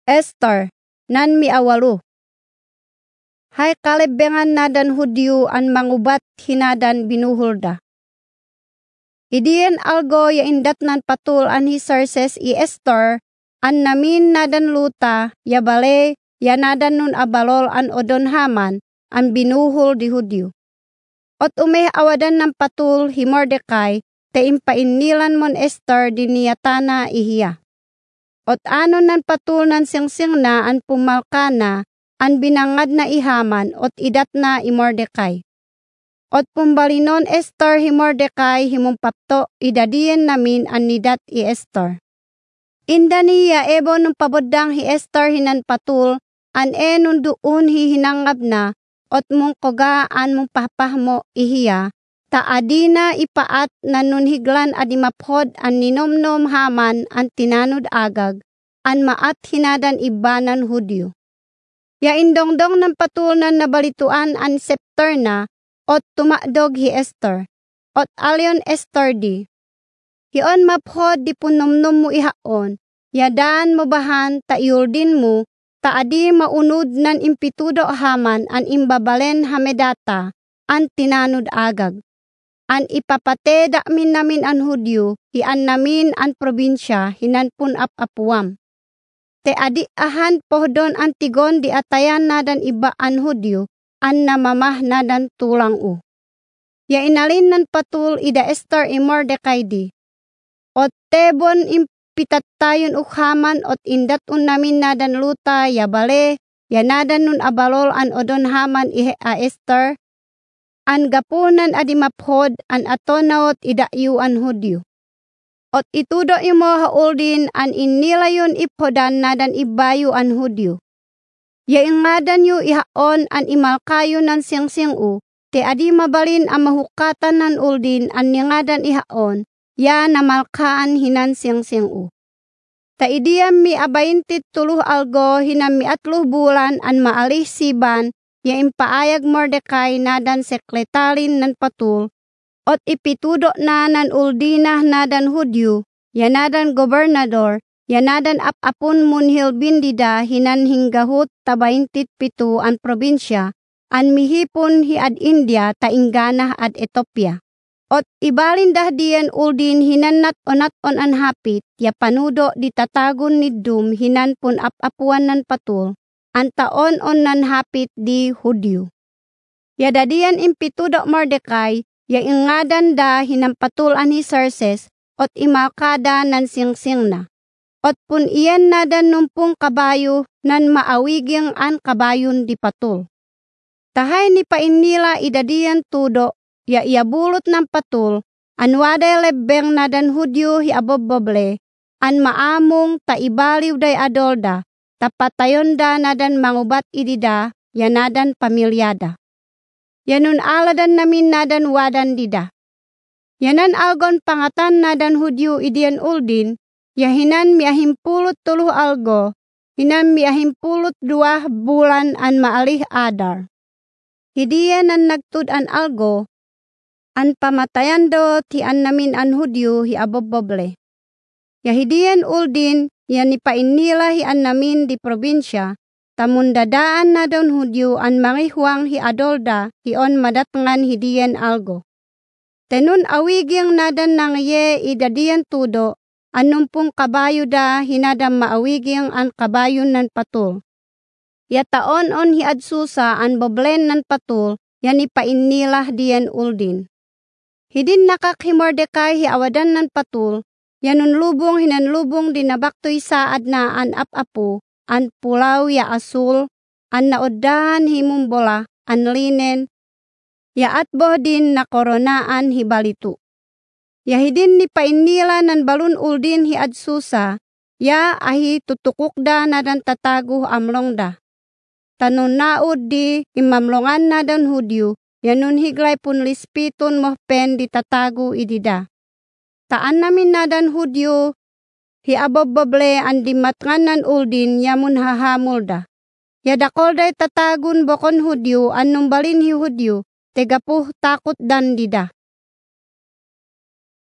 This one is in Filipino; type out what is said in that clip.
Esther, nan miawalu. Hay kalebengan nadan Hudyo an mangubat hinadan binuhulda. Idian algo ya indat nan patul an hisarses i Esther, an namin nadan luta, ya bale, ya nadan nun abalol an odon Haman, an binuhul di Hudyo. Ot umeh awadan ng patul hi Mordecai, te impainilan mon Esther diniyatana ihiya. Ot ano nan patul nan singsing na an pumalkana, an binangad na ihaman, ot idat na i Mordecai. Ot pumbalinon Esther hi Mordecai himumpapto, idadiyen namin an nidat i Esther. Inda niya ebo nung pabodang hi Esther hinan patul, an nun doon hi hinangab na, ot mong kogaan mong papahmo ihiya, taadina ipaat na nun higlan adimaphod an ninomnom Haman an tinanud agag, an maat hinadan ibanan Hudyo. Ya indongdong ng patulan na balituan an scepter na, ot tumadog hi Esther, ot alyon Esther di. Hiyon maphod di punomnom mo ihaon, yadan mo bahan ta iuldin mo, taadi maunod nan impitudo Haman an imbabalen hamedata, an tinanud agag. An ipapate min namin an Hudyo, hian namin an probinsya, hinan pun apuam. Te adi ahan pohdon an tigon di atayan nadan iba an Hudyo, an namamah nadan tulang u. Ya inalin nan patul ida Esther i Mordecai di. Ot tebon impitatayon ukhaman ot indat un namin nadan luta ya bale, ya nadan nun abalol an odon Haman ihe a Esther, an gapunan adimaphod an atonaot idayu an Hudyo. Ot itudo imo hauldin an inilayon iphodan nadan ibayu an Hudyo. Ya ingadan yu ihaon an imalkayo nan singsing u, te adi mabalin ang mahukatan nan uldin an ningadan ihaon, ya namalkaan hinan singsing u. Ta idiyam mi abaintit tuluh algo hinam mi atluh bulan an maalih siban, ya impaayag Mordecai nadan sekretarin nan patul, ot ipitudo na nan uldinah nadan Hudyo, ya nadan gobernador, ya nadan apapun munhil bindida hinan hinggahut tabaintit pitu an probinsya, an mihipon hi ad India taingganah ad Ethiopia. Ot ibalindah diyan uldin hinan nat on an hapit, ya panudo di tatagun niddum hinan pun apapuan nan patul, an taon on nan hapit di Hudyo. Ya dadian impitudo Mordecai, ya ingadan da hinampatul an hisarses, ot imalkada nan singsing na. Ot pun iyan nadan numpung kabayo, nan maawiging an kabayon di patul. Tahay ni painila idadian tudo, ya iabulot ng patul, an waday lebeng nadan Hudyo hi aboboble, an maamong taibaliw day adolda, tapatayon da nadan mangubat idida, ya nadan pamilyada. Yanun aladan namin nadan wadan dida. Yanan algon pangatan nadan Hudyo idian uldin, ya hinan miahimpulot tuluh algo, hinan miahimpulot 2 bulan an maalih Adar. Hidian an nagtud an algo, an pamatayan do ti an namin an Hudyo hi aboboble. Ya hidian uldin, ya nipainila hi an namin di probinsya, tamundadaan na don Hudyo an mangihuang hi adolda, hion madatngan hidian algo. Tenun awiging nadan nang ye idadian tudo, anumpung kabayo da hinadam maawiging an kabayon nan patul. Ya taon on hi adsusa an boblen nan patul, yan ipainilah diyan uldin. Hidin nakak hi Mordecai hi awadan nan patul, yanun lubong hinanlubong dinabaktoy saad na an apapu, an pulaw ya asul, an naoddahan himumbola, an linen, ya atboh din na koronaan hi balitu. Ya hidin ni painila nan balun uldin hi adsusa, ya ahi tutukukda nadan tataguh amlongda. Tanun naud di imamlongan nadan Hudyo, yanun higlay pun lispitun mohpen di tatagu idida. Taan namin nadan Hudyo, hi aboboble an dimatngan nan uldin yamun hahamulda. Yadakol day tatagun bokon Hudyo an numbalin hi Hudyo, tegapuh takot dan dida.